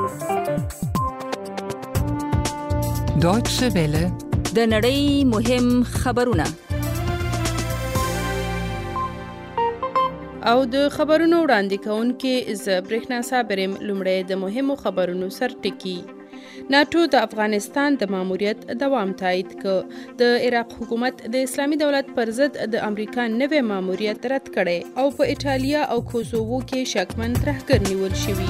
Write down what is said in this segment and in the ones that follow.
Deutsche Welle. د نړۍ مهم خبرونه او د خبرونو وړاندې کوونکې ز برېښنا صابرم لومړی د مهمو خبرونو سر ټکی. ناتو د افغانستان د ماموریت دوام تایید کړ. د عراق حکومت د اسلامي دولت پر ضد د امریکا نوې ماموریت رد کړي او په ایټالیا او کوسوو کې شکمن ترهګر نیول شوي.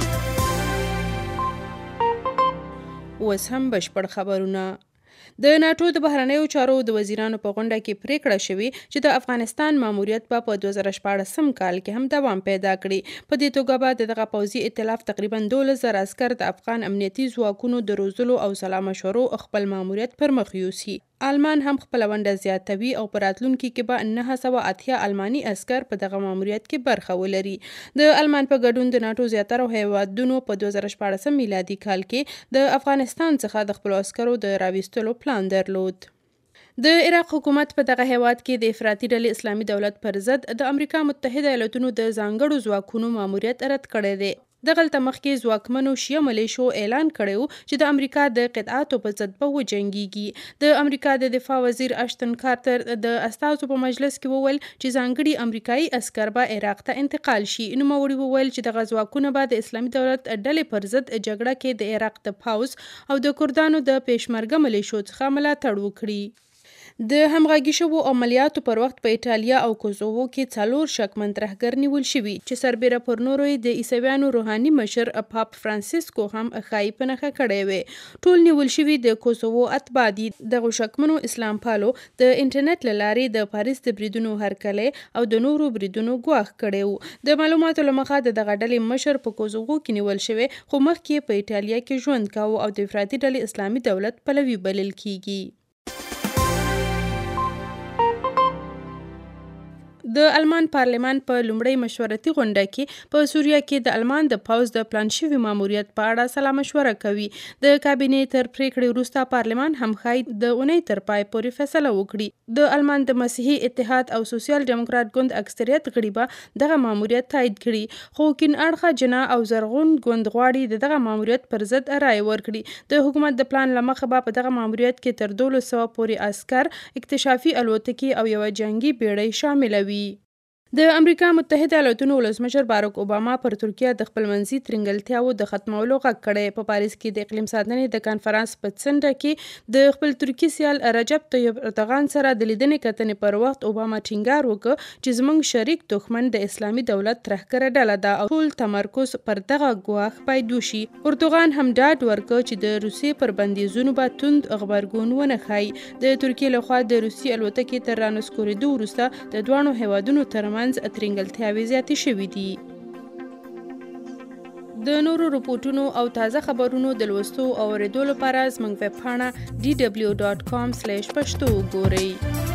اوس هم بشپړ خبرونه. د ناتو د بهرنیو چارو د وزیرانو په غونډه کې پریکړه شوې چې د افغانستان ماموریت په 2014 کال کې هم دوام پیدا کړي. په دې توګه به دغه پوځي ائتلاف تقریبا 12,000 عسكر د افغان امنیتي ځواکونو د روزلو او سلا مشورو خپل ماموریت پر مخ یوسي. آلمان هم خپل ونډه زیاتوي او په راتلونکي کې به 980 آلماني عسكر په دغه ماموریت کې برخه ولري. د آلمان په ګډون د ناتو زیاتره هیوادونو په 2014 میلادي کال کې د افغانستان څخه د خپل عسکرو د راوستلو پلان درلود. د عراق حکومت په دغه هیواد کې د افراطي ډلې اسلامي دولت پر ضد د امریکا متحده ایالاتونو د ځانګړو ځواکونو ماموریت رد کړی دی. دغلته مخکې ځواکمنو شیعه ملیشو اعلان کړی و چې د امریکا د قطعاتو په ضد به وجنګیږي. د امریکا د دفاع وزیر اشتن کارتر د استازو په مجلس کې وویل چې ځانګړي امریکایي عسكر به عراق ته انتقال شي. نوموړي وویل چې دغه ځواکونه به د اسلامي دولت ډلې پر ضد جګړه کې د عراق د پوځ او د کردانو د پېشمرګه ملیشو څخه ملاتړ وکړي. د همغږي شوو عملیاتو پر وخت په ایټالیا او کوسوو کې 4 شکمن ترهګر نیول شوي چې سربېره پر نورو د عیسویانو روحاني مشر پاپ فرانسیسکو هم ښایي په نښه کړی وي. ټول نیول شوي د کوسوو اتباع دي. دغه شکمنو اسلام پالو د انټرنیټ له لارې د پاریس د بریدونو هرکلی او د نورو بریدونو ګواښ کړی و. د معلوماتو له مخه د دغه ډلې مشر په کوسوو کې نیول شوی خو مخکې په ایټالیا کې ژوند کاوه او د افراطي ډلې اسلامي دولت پلوي بلل کیږي. د آلمان پارلمان په لومړۍ مشورتي غونډه کې په سوریه کې د آلمان د پوځ د پلان شوي ماموریت په اړه سلا مشوره کوي. د کابینې تر پریکړې وروسته پارلمان هم ښایي د اونۍ تر پای پورې فیصله وکړي. د آلمان د مسیحي اتحاد او سوسیال ډیموکرات ګوند اکثریت غړي به دغه ماموریت تایید کړي خو کین اړخه جنا او زرغون ګوند غواړي دغه ماموریت پر ضد رائے ورکړي. د حکومت د پلان له مخه به په دغه ماموریت کې تر 1200 پورې عسكر، اکتشافي الوتکې او یوه جنگي بیړۍ شامل وي. د امریکا متحده ایالاتونو ولسمشر باراک اوباما پر ترکیه د خپلمنځي ترنګلتیاو د ختمولو غږ کړی. په پاریس کې د اقلیم ساتنې د کانفرانس په څنډه کې د خپل ترکي سیال رجب طیب اردوغان سره د لیدنې کتنې پر وخت اوباما ټینګار وکړ چې زموږ شریک دښمن د اسلامي دولت ترهګره ډله ده او ټول تمرکز پر دغه ګواښ باید وشي. اردوغان هم ډاډ ورکړ چې د روسیې پر بندیزونو به توند غبرګون ونه ښایي. د ترکیې لخوا د روسي الوتکې تر رانسکورېدو وروسته د دواړو هیوادونو ترمنځ ترنګلتیاوې زیاتې شوې دي. د نورو رپورټونو او تازه خبرونو د لوستو او اورېدو لپاره زموږ ویب پاڼه dw.com/پښتو وګورئ.